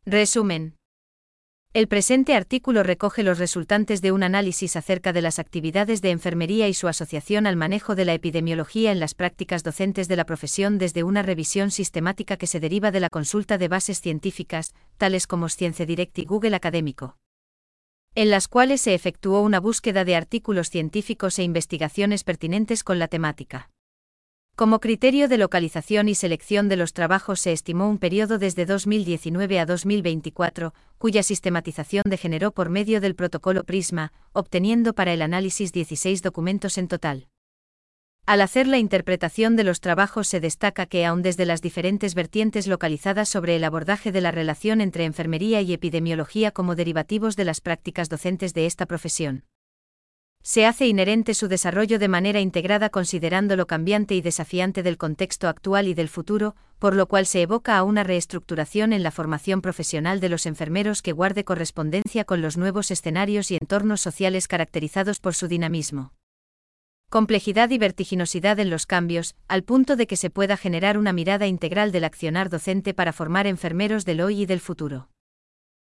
Resumen. El presente artículo recoge los resultantes de un análisis acerca de las actividades de enfermería y su asociación al manejo de la epidemiología en las prácticas docentes de la profesión desde una revisión sistemática que se deriva de la consulta de bases científicas, tales como ScienceDirect y Google Académico, en las cuales se efectuó una búsqueda de artículos científicos e investigaciones pertinentes con la temática. Como criterio de localización y selección de los trabajos se estimó un periodo desde 2019 a 2024, cuya sistematización degeneró por medio del protocolo PRISMA, obteniendo para el análisis 16 documentos en total. Al hacer la interpretación de los trabajos se destaca que aun desde las diferentes vertientes localizadas sobre el abordaje de la relación entre enfermería y epidemiología como derivativos de las prácticas docentes de esta profesión, se hace inherente su desarrollo de manera integrada considerando lo cambiante y desafiante del contexto actual y del futuro, por lo cual se evoca a una reestructuración en la formación profesional de los enfermeros que guarde correspondencia con los nuevos escenarios y entornos sociales caracterizados por su dinamismo, complejidad y vertiginosidad en los cambios, al punto de que se pueda generar una mirada integral del accionar docente para formar enfermeros del hoy y del futuro.